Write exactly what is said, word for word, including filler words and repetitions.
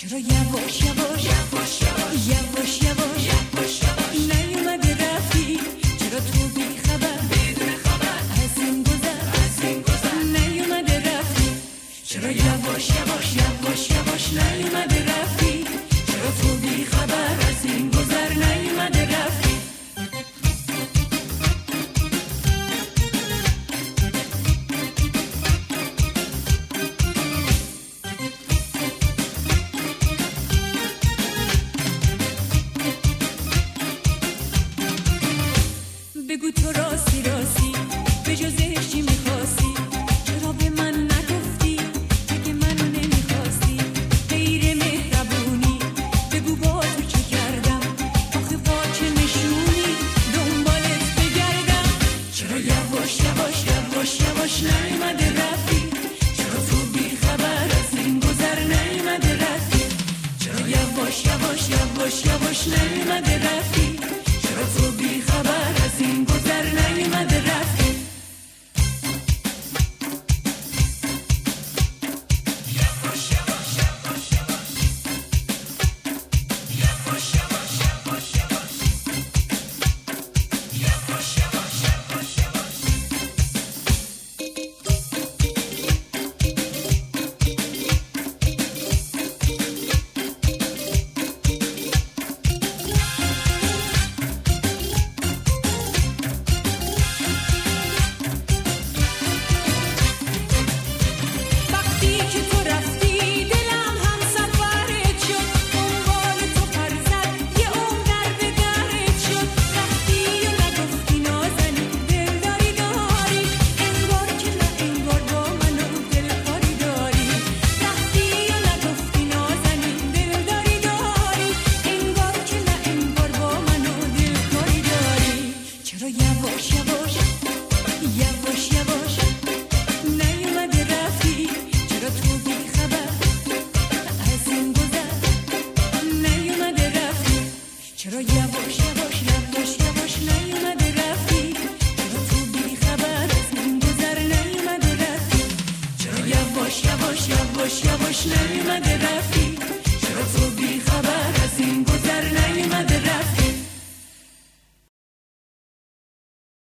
چرا یواش یواش یواش یواش یواش یواش نیومده رفتی؟ چرا تو بی خبر بدون خبر از این گذر از این گذر نیومده رفتی؟ چرا یواش یواش یواش یواش نیومده رفتی؟ چرا تو بی خبر از این گذر نیومده رفتی؟ بگو تو راستی راستی به جزش چی میخواستی؟ چرا به من نگفتی اگه منو نمیخواستی؟ غیر مهربونی بگو با تو چه کردم؟ آخه با چه نشونی دنبالت بگردم؟ چرا یواش یواش یواش یواش نیومده رفتی؟ چرا تو بی خبر از این گذر نیومده رفتی؟ چرا یواش یواش یواش یواش نیومده رفتی؟ چرا تو بی خبر از این گذر نیومده رفتی؟ یواش یواش یواش یواش یواش یواش یواش یواش یواش چرا یواش یواش یواش یواش نیومده رفتی؟ چرا تو بی خبر از این گذر نیومده رفتی؟ چرا یواش یواش یواش یواش نیومده رفتی؟